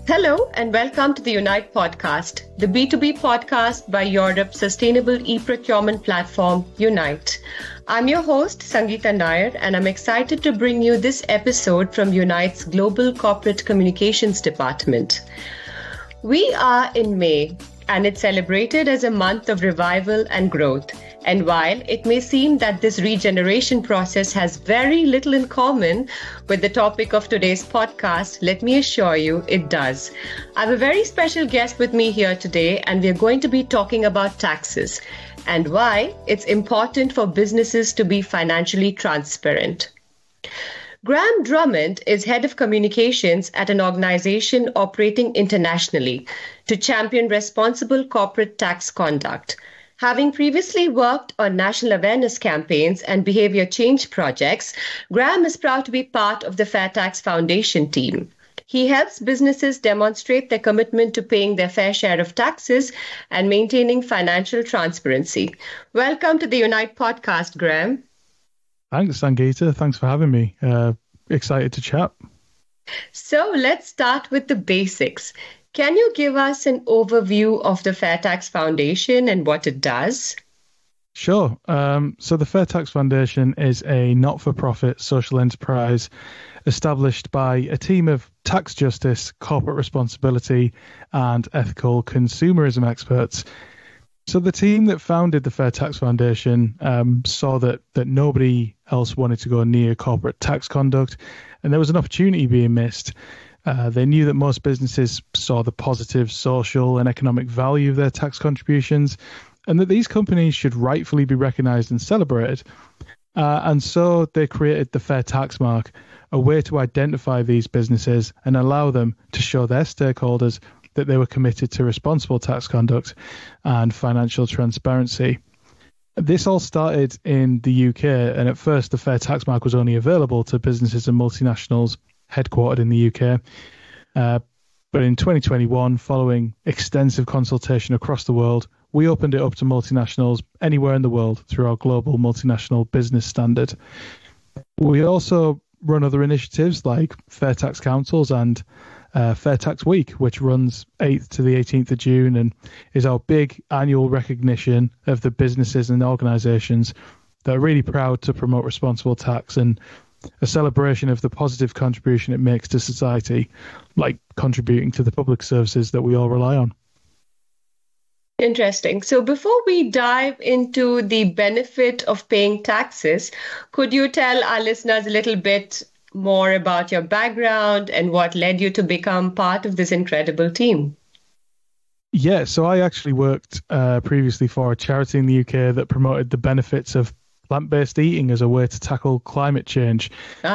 Hello and welcome to the Unite podcast, the B2B podcast by Europe's sustainable e-procurement platform, Unite. I'm your host, Sangeeta Nair, and I'm excited to bring you this episode from Unite's Global Corporate Communications Department. We are in May, and it's celebrated as a month of revival and growth. And while it may seem that this regeneration process has very little in common with the topic of today's podcast, let me assure you it does. I have a very special guest with me here today, and we're going to be talking about taxes and why it's important for businesses to be financially transparent. Graham Drummond is head of communications at an organization operating internationally to champion responsible corporate tax conduct. Having previously worked on national awareness campaigns and behavior change projects, Graham is proud to be part of the Fair Tax Foundation team. He helps businesses demonstrate their commitment to paying their fair share of taxes and maintaining financial transparency. Welcome to the Unite podcast, Graham. Thanks, Sangeeta. Thanks for having me. Excited to chat. So let's start with the basics. Can you give us an overview of the Fair Tax Foundation and what it does? Sure. So the Fair Tax Foundation is a not-for-profit social enterprise established by a team of tax justice, corporate responsibility, and ethical consumerism experts. So the team that founded the Fair Tax Foundation saw that nobody else wanted to go near corporate tax conduct, and there was an opportunity being missed. They knew that most businesses saw the positive social and economic value of their tax contributions, and that these companies should rightfully be recognised and celebrated. And so they created the Fair Tax Mark, a way to identify these businesses and allow them to show their stakeholders that they were committed to responsible tax conduct and financial transparency. This all started in the UK, and at first the Fair Tax Mark was only available to businesses and multinationals headquartered in the UK. But in 2021, following extensive consultation across the world, we opened it up to multinationals anywhere in the world through our global multinational business standard. We also run other initiatives like Fair Tax Councils and Fair Tax Week, which runs 8th to the 18th of June and is our big annual recognition of the businesses and organisations that are really proud to promote responsible tax and a celebration of the positive contribution it makes to society, like contributing to the public services that we all rely on. Interesting. So before we dive into the benefit of paying taxes, could you tell our listeners a little bit more about your background and what led you to become part of this incredible team? Yeah, so I actually worked previously for a charity in the UK that promoted the benefits of plant-based eating as a way to tackle climate change.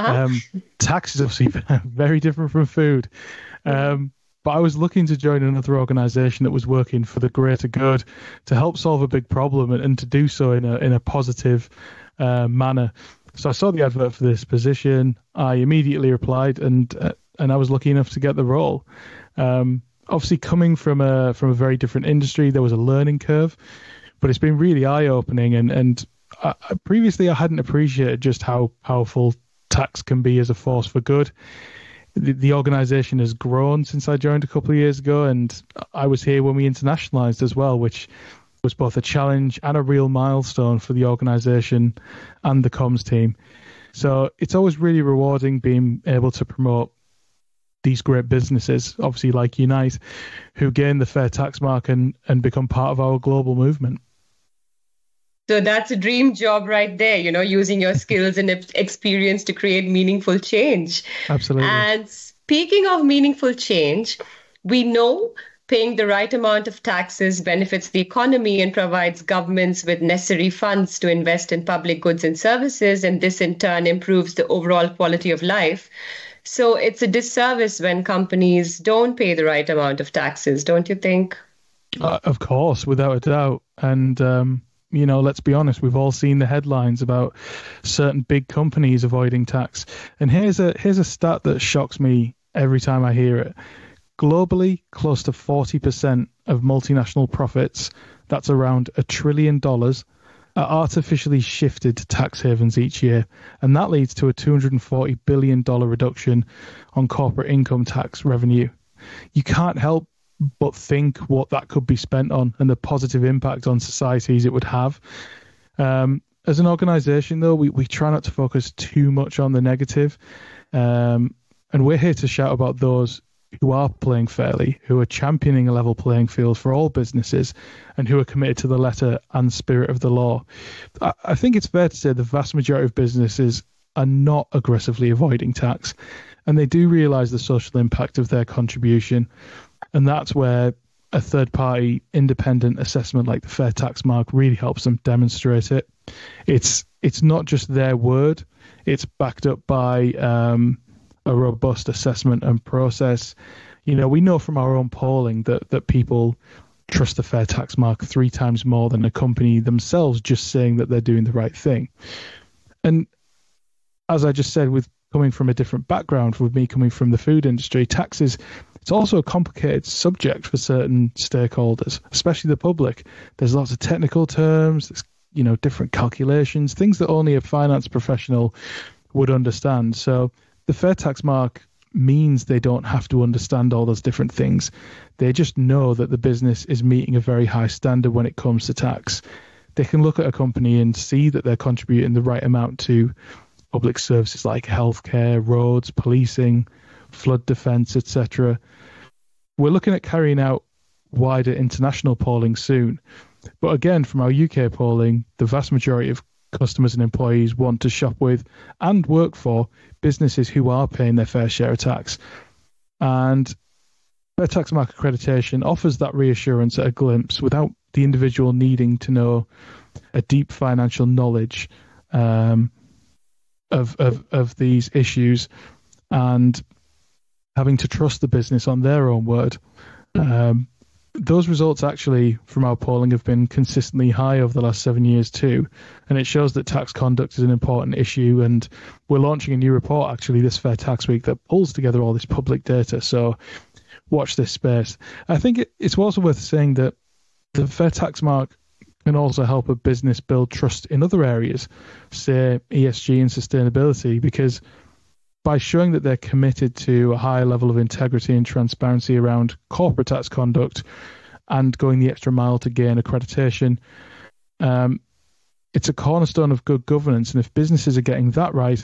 Tax is obviously very different from food. But I was looking to join another organisation that was working for the greater good to help solve a big problem and to do so in a positive manner. So I saw the advert for this position. I immediately applied, and I was lucky enough to get the role. Obviously, coming from a very different industry, there was a learning curve, but it's been really eye-opening. And previously, I hadn't appreciated just how powerful tax can be as a force for good. The organisation has grown since I joined a couple of years ago, and I was here when we internationalised as well, which was both a challenge and a real milestone for the organisation and the comms team. So it's always really rewarding being able to promote these great businesses, obviously like Unite, who gain the Fair Tax Mark and become part of our global movement. So that's a dream job right there, using your skills and experience to create meaningful change. Absolutely. And speaking of meaningful change, we know paying the right amount of taxes benefits the economy and provides governments with necessary funds to invest in public goods and services, and this in turn improves the overall quality of life. So it's a disservice when companies don't pay the right amount of taxes, don't you think? Of course, without a doubt. And let's be honest, we've all seen the headlines about certain big companies avoiding tax. And here's a stat that shocks me every time I hear it. Globally, close to 40% of multinational profits, that's around $1 trillion, are artificially shifted to tax havens each year. And that leads to a $240 billion reduction on corporate income tax revenue. you can't help but think what that could be spent on and the positive impact on societies it would have. As an organization, though, we try not to focus too much on the negative. And we're here to shout about those who are playing fairly, who are championing a level playing field for all businesses, and who are committed to the letter and spirit of the law. I think it's fair to say the vast majority of businesses are not aggressively avoiding tax, and they do realise the social impact of their contribution. And that's where a third-party independent assessment like the Fair Tax Mark really helps them demonstrate it. It's not just their word; it's backed up by a robust assessment and process. We know from our own polling that people trust the Fair Tax Mark 3 times more than a company themselves just saying that they're doing the right thing. And as I just said, with coming from a different background, with me coming from the food industry, taxes, it's also a complicated subject for certain stakeholders, especially the public. There's lots of technical terms, there's, different calculations, things that only a finance professional would understand. So the Fair Tax Mark means they don't have to understand all those different things. They just know that the business is meeting a very high standard when it comes to tax. They can look at a company and see that they're contributing the right amount to public services like healthcare, roads, policing, flood defence, etc. We're looking at carrying out wider international polling soon. But again, from our UK polling, the vast majority of customers and employees want to shop with and work for businesses who are paying their fair share of tax. And Fair Tax Mark accreditation offers that reassurance at a glimpse without the individual needing to know a deep financial knowledge of these issues and having to trust the business on their own word. Those results actually from our polling have been consistently high over the last 7 years too, and it shows that tax conduct is an important issue. And we're launching a new report actually this Fair Tax Week that pulls together all this public data, so watch this space. I think it's also worth saying that the Fair Tax Mark can also help a business build trust in other areas, say ESG and sustainability, because by showing that they're committed to a high level of integrity and transparency around corporate tax conduct and going the extra mile to gain accreditation, it's a cornerstone of good governance. And if businesses are getting that right,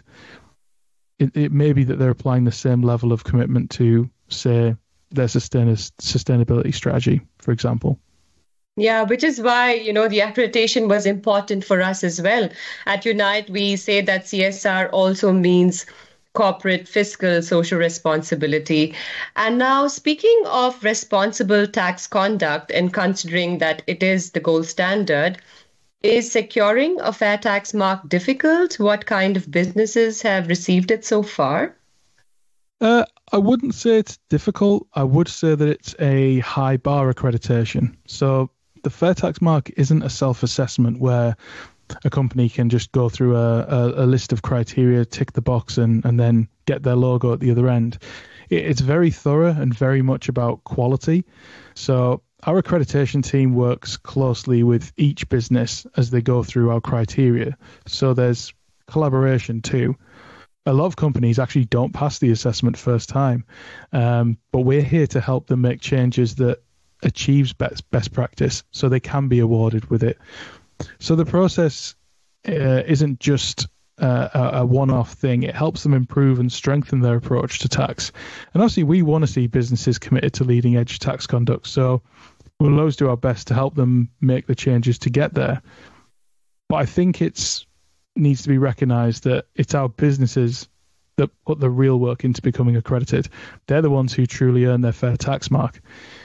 it may be that they're applying the same level of commitment to, say, their sustainability strategy, for example. Yeah, which is why, the accreditation was important for us as well. At Unite, we say that CSR also means corporate fiscal social responsibility. And now, speaking of responsible tax conduct and considering that it is the gold standard, is securing a Fair Tax Mark difficult? What kind of businesses have received it so far? I wouldn't say it's difficult. I would say that it's a high bar accreditation. So the Fair Tax Mark isn't a self-assessment where a company can just go through a list of criteria, tick the box, and then get their logo at the other end. It's very thorough and very much about quality. So our accreditation team works closely with each business as they go through our criteria. So there's collaboration too. A lot of companies actually don't pass the assessment first time, but we're here to help them make changes that achieves best practice so they can be awarded with it. So the process isn't just a one-off thing. It helps them improve and strengthen their approach to tax. And obviously, we want to see businesses committed to leading-edge tax conduct. So we'll always do our best to help them make the changes to get there. But I think it needs to be recognised that it's our businesses that put the real work into becoming accredited. They're the ones who truly earn their Fair Tax Mark.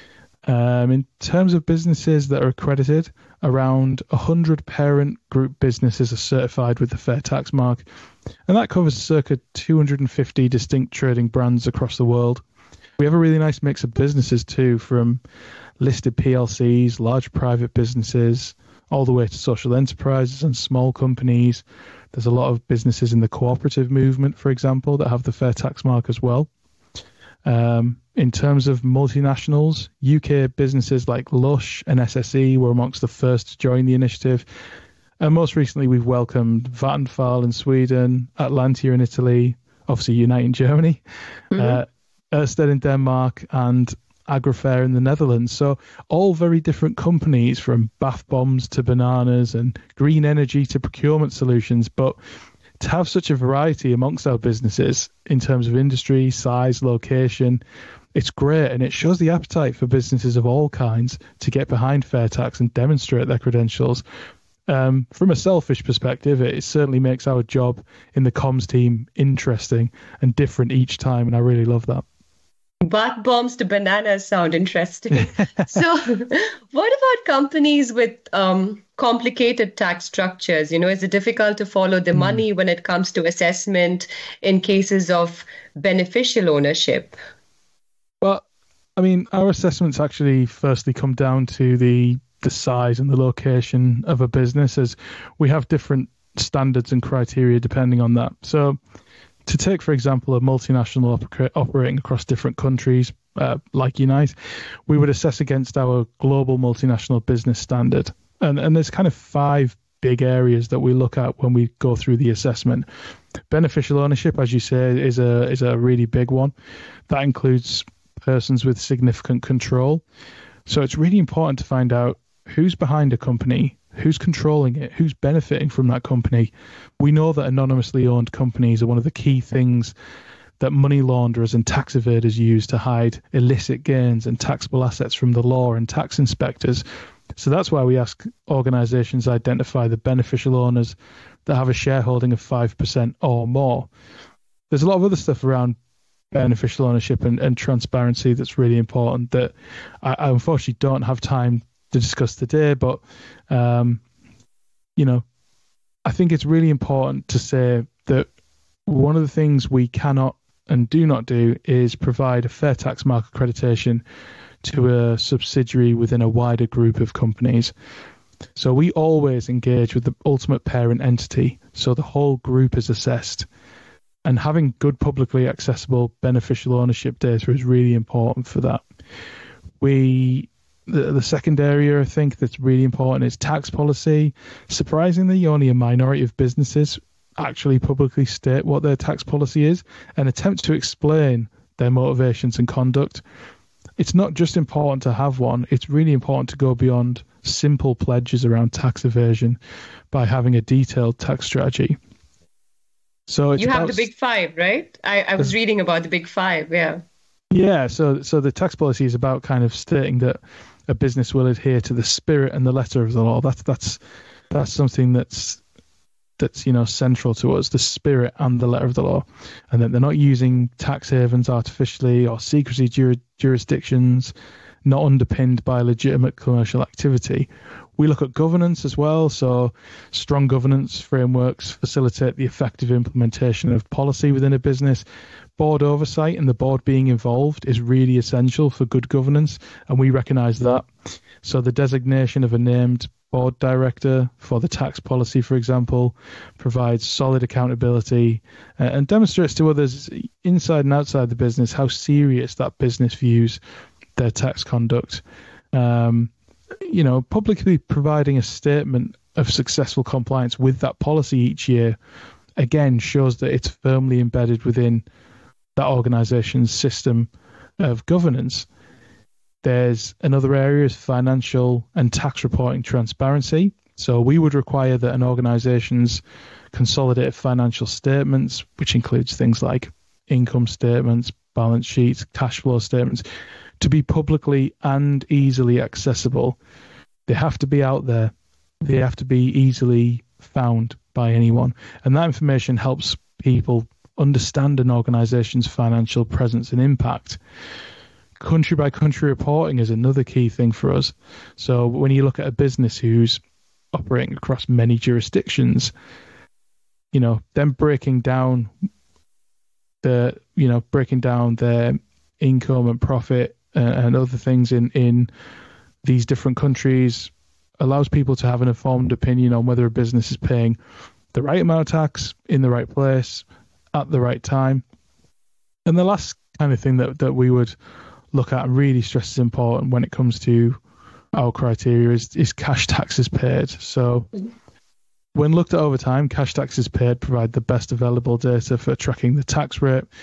In terms of businesses that are accredited, around 100 parent group businesses are certified with the Fair Tax Mark, and that covers circa 250 distinct trading brands across the world. We have a really nice mix of businesses too, from listed PLCs, large private businesses, all the way to social enterprises and small companies. There's a lot of businesses in the cooperative movement, for example, that have the Fair Tax Mark as well. In terms of multinationals, UK businesses like Lush and SSE were amongst the first to join the initiative. And most recently, we've welcomed Vattenfall in Sweden, Atlantia in Italy, obviously Unite in Germany. Mm-hmm. Ørsted in Denmark, and Agrofair in the Netherlands. So all very different companies, from bath bombs to bananas and green energy to procurement solutions. But to have such a variety amongst our businesses in terms of industry, size, location, it's great, and it shows the appetite for businesses of all kinds to get behind Fairtax and demonstrate their credentials. From a selfish perspective, it certainly makes our job in the comms team interesting and different each time, and I really love that. Bath bombs to bananas sound interesting. So what about companies with complicated tax structures? Is it difficult to follow the money when it comes to assessment in cases of beneficial ownership? Well, I mean, our assessments actually firstly come down to the size and the location of a business, as we have different standards and criteria depending on that. So to take, for example, a multinational operating across different countries, like Unite, we would assess against our global multinational business standard. And there's kind of 5 big areas that we look at when we go through the assessment. Beneficial ownership, as you say, is a really big one. That includes persons with significant control. So it's really important to find out who's behind a company, who's controlling it, who's benefiting from that company. We know that anonymously owned companies are one of the key things that money launderers and tax evaders use to hide illicit gains and taxable assets from the law and tax inspectors. So that's why we ask organisations identify the beneficial owners that have a shareholding of 5% or more. There's a lot of other stuff around beneficial ownership and transparency that's really important that I unfortunately don't have time to discuss today, but I think it's really important to say that one of the things we cannot and do not do is provide a fair tax mark accreditation to a subsidiary within a wider group of companies. So we always engage with the ultimate parent entity, so the whole group is assessed. And having good publicly accessible beneficial ownership data is really important for that. The second area I think that's really important is tax policy. Surprisingly, only a minority of businesses actually publicly state what their tax policy is and attempt to explain their motivations and conduct. It's not just important to have one, it's really important to go beyond simple pledges around tax evasion by having a detailed tax strategy. So you have the big 5, right? I was reading about the big 5, yeah. Yeah, so the tax policy is about kind of stating that a business will adhere to the spirit and the letter of the law. That's something that's central to us, the spirit and the letter of the law, and that they're not using tax havens artificially or secrecy jurisdictions not underpinned by legitimate commercial activity. We look at governance as well, so strong governance frameworks facilitate the effective implementation of policy within a business. Board oversight and the board being involved is really essential for good governance, and we recognise that. So the designation of a named board director for the tax policy, for example, provides solid accountability and demonstrates to others inside and outside the business how serious that business views their tax conduct. Publicly providing a statement of successful compliance with that policy each year, again, shows that it's firmly embedded within that organization's system of governance. There's another area is financial and tax reporting transparency. So we would require that an organization's consolidated financial statements, which includes things like income statements, balance sheets, cash flow statements, to be publicly and easily accessible. They have to be out there. They have to be easily found by anyone. And that information helps people understand an organization's financial presence and impact. Country by country reporting is another key thing for us. So when you look at a business who's operating across many jurisdictions, then breaking down their income and profit and other things in these different countries allows people to have an informed opinion on whether a business is paying the right amount of tax in the right place at the right time. And the last kind of thing that we would look at and really stress is important when it comes to our criteria is cash taxes paid. So when looked at over time, cash taxes paid provide the best available data for tracking the tax rate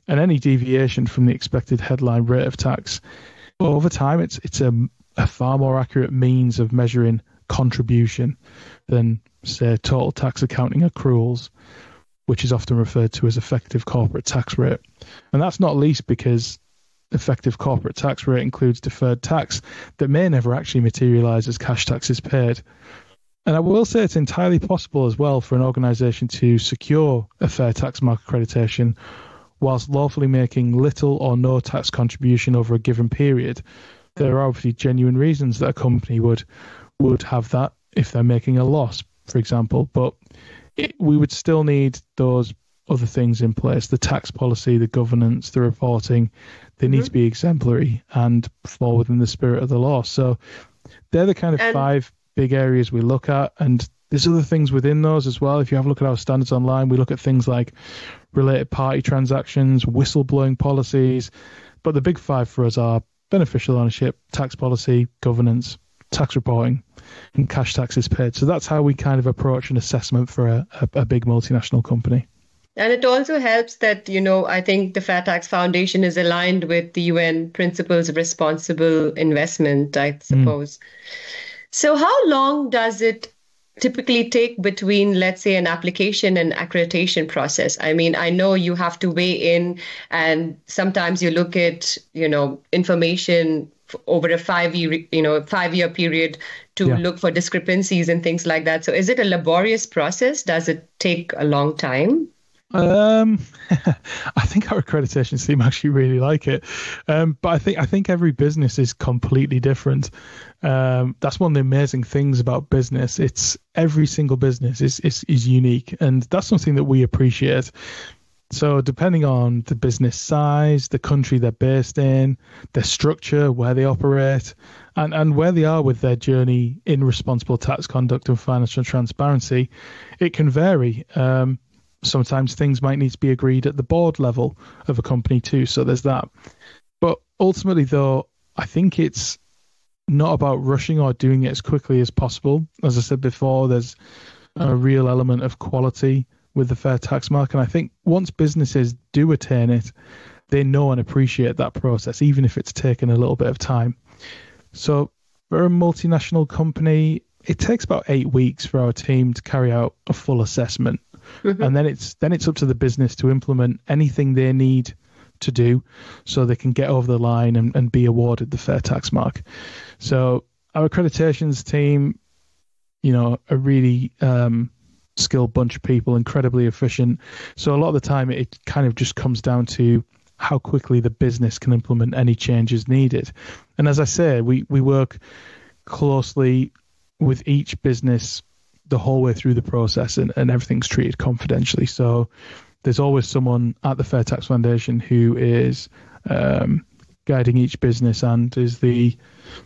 And any deviation from the expected headline rate of tax, over time, it's a far more accurate means of measuring contribution than, say, total tax accounting accruals, which is often referred to as effective corporate tax rate. And that's not least because effective corporate tax rate includes deferred tax that may never actually materialize as cash taxes paid. And I will say it's entirely possible as well for an organisation to secure a fair tax mark accreditation whilst lawfully making little or no tax contribution over a given period. There are obviously genuine reasons that a company would have that if they're making a loss, for example, but we would still need those other things in place: the tax policy, the governance, the reporting. They need to be exemplary and fall within the spirit of the law. So they're the kind of 5 big areas we look at, and there's other things within those as well. If you have a look at our standards online, we look at things like related party transactions, whistleblowing policies, but the big 5 for us are beneficial ownership, tax policy, governance, tax reporting, and cash taxes paid. So that's how we kind of approach an assessment for a big multinational company. And it also helps that, I think the Fair Tax Foundation is aligned with the UN Principles of Responsible Investment, I suppose. So how long does it typically take between, let's say, an application and accreditation process? I mean, I know you have to weigh in, and sometimes you look at, information over a 5-year period to look for discrepancies and things like that. So is it a laborious process? Does it take a long time? I think our accreditation team actually really like it, but I think every business is completely different. That's one of the amazing things about business. It's every single business is unique, and that's something that we appreciate. So depending on the business size, the country they're based in, their structure, where they operate, and where they are with their journey in responsible tax conduct and financial transparency, it can vary. Sometimes things might need to be agreed at the board level of a company too. So there's that. But ultimately, though, I think it's not about rushing or doing it as quickly as possible. As I said before, there's a real element of quality with the fair tax mark. And I think once businesses do attain it, they know and appreciate that process, even if it's taken a little bit of time. So for a multinational company, it takes about 8 weeks for our team to carry out a full assessment. And then it's up to the business to implement anything they need to do so they can get over the line and be awarded the fair tax mark. So our accreditations team, a really skilled bunch of people, incredibly efficient. So a lot of the time it kind of just comes down to how quickly the business can implement any changes needed. And as I say, we work closely with each business the whole way through the process, and everything's treated confidentially. So there's always someone at the Fair Tax Foundation who is guiding each business and is the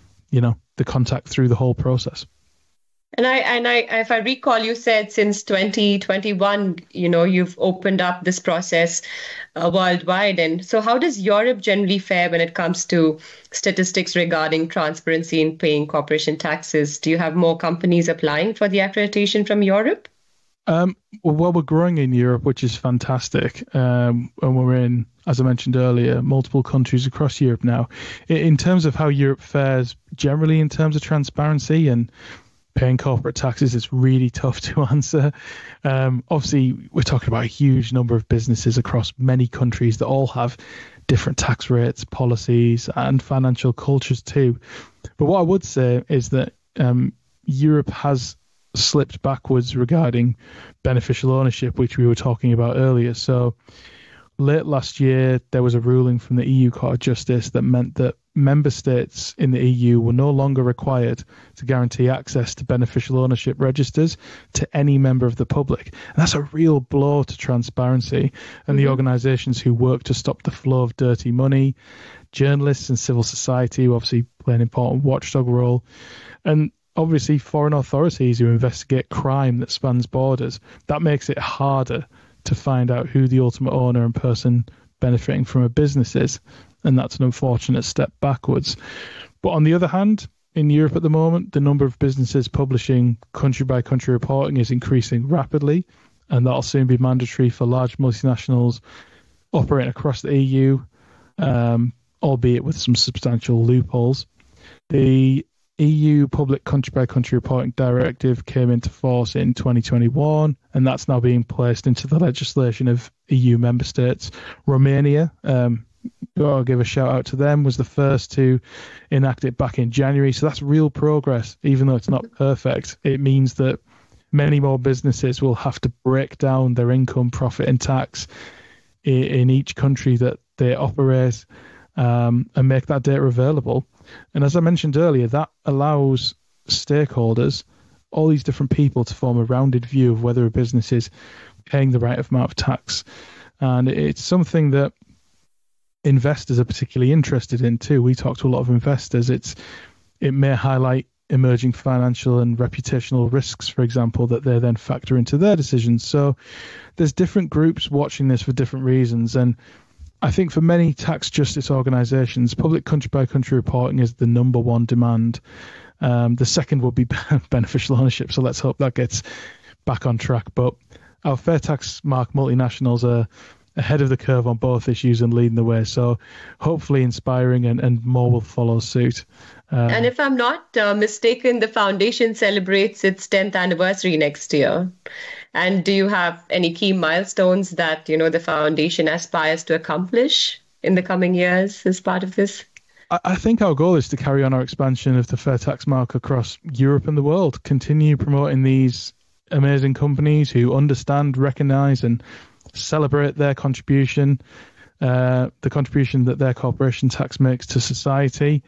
contact through the whole process. And if I recall, you said since 2021, you've opened up this process worldwide. And so how does Europe generally fare when it comes to statistics regarding transparency in paying corporation taxes? Do you have more companies applying for the accreditation from Europe? Well, we're growing in Europe, which is fantastic. And we're in, as I mentioned earlier, multiple countries across Europe now. In terms of how Europe fares generally in terms of transparency and paying corporate taxes, it's really tough to answer. Obviously, we're talking about a huge number of businesses across many countries that all have different tax rates, policies, and financial cultures too. But what I would say is that Europe has slipped backwards regarding beneficial ownership, which we were talking about earlier. So late last year, there was a ruling from the EU Court of Justice that meant that member states in the EU were no longer required to guarantee access to beneficial ownership registers to any member of the public. And that's a real blow to transparency and the organisations who work to stop the flow of dirty money, journalists and civil society who obviously play an important watchdog role, and obviously foreign authorities who investigate crime that spans borders. That makes it harder to find out who the ultimate owner and person benefiting from a business is. And that's an unfortunate step backwards. But on the other hand, in Europe at the moment, the number of businesses publishing country-by-country reporting is increasing rapidly, and that'll soon be mandatory for large multinationals operating across the EU, albeit with some substantial loopholes. The EU Public Country-by-Country Reporting Directive came into force in 2021, and that's now being placed into the legislation of EU member states. Romania, I'll give a shout out to them, was the first to enact it back in January. So that's real progress, even though it's not perfect. It means that many more businesses will have to break down their income, profit and tax in each country that they operate, and make that data available. And as I mentioned earlier, that allows stakeholders, all these different people, to form a rounded view of whether a business is paying the right amount of tax. And it's something that investors are particularly interested in too. We talk to a lot of investors. It may highlight emerging financial and reputational risks, for example, that they then factor into their decisions. So there's different groups watching this for different reasons. And I think for many tax justice organisations, public country-by-country reporting is the number one demand. The second will be beneficial ownership, so let's hope that gets back on track. But our fair tax mark multinationals are ahead of the curve on both issues and leading the way, so hopefully inspiring, and more will follow suit. And if I'm not mistaken, the foundation celebrates its 10th anniversary next year. And do you have any key milestones that, the foundation aspires to accomplish in the coming years as part of this? I think our goal is to carry on our expansion of the fair tax mark across Europe and the world, continue promoting these amazing companies who understand, recognise and celebrate their contribution, the contribution that their corporation tax makes to society.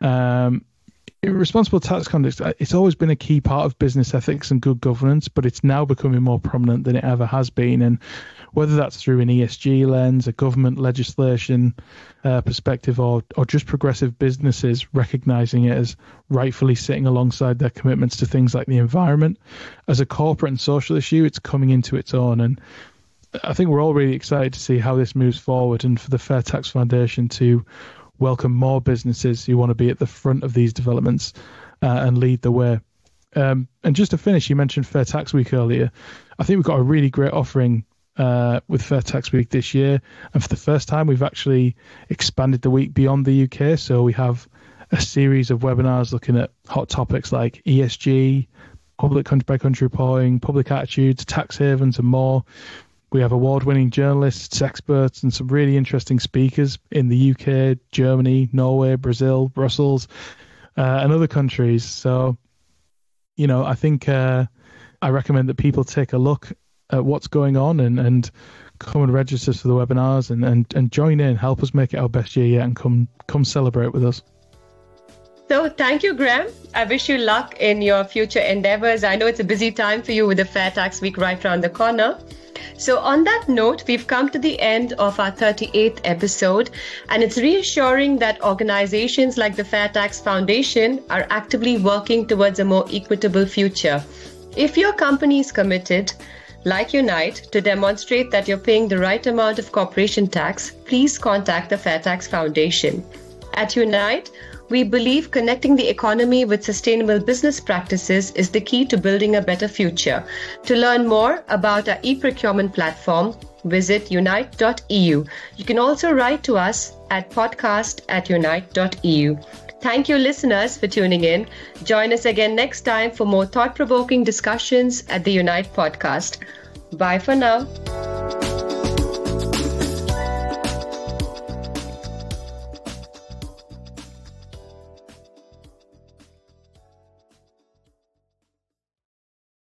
Responsible tax conduct, it's always been a key part of business ethics and good governance, but it's now becoming more prominent than it ever has been. And whether that's through an ESG lens, a government legislation perspective, or just progressive businesses recognizing it as rightfully sitting alongside their commitments to things like the environment, as a corporate and social issue, it's coming into its own. And I think we're all really excited to see how this moves forward, and for the Fair Tax Foundation to welcome more businesses who want to be at the front of these developments and lead the way. And just to finish, you mentioned Fair Tax Week earlier. I think we've got a really great offering with Fair Tax Week this year. And for the first time, we've actually expanded the week beyond the UK. So we have a series of webinars looking at hot topics like ESG, public country-by-country reporting, public attitudes, tax havens and more. We have award-winning journalists, experts, and some really interesting speakers in the UK, Germany, Norway, Brazil, Brussels, and other countries. So, I think I recommend that people take a look at what's going on and come and register for the webinars and join in, help us make it our best year yet, and come celebrate with us. So thank you, Graham. I wish you luck in your future endeavors. I know it's a busy time for you with the Fair Tax Week right around the corner. So on that note, we've come to the end of our 38th episode, and it's reassuring that organizations like the Fair Tax Foundation are actively working towards a more equitable future. If your company is committed, like Unite, to demonstrate that you're paying the right amount of corporation tax, please contact the Fair Tax Foundation. At Unite, we believe connecting the economy with sustainable business practices is the key to building a better future. To learn more about our e-procurement platform, visit unite.eu. You can also write to us at podcast@unite.eu. Thank you, listeners, for tuning in. Join us again next time for more thought-provoking discussions at the Unite podcast. Bye for now.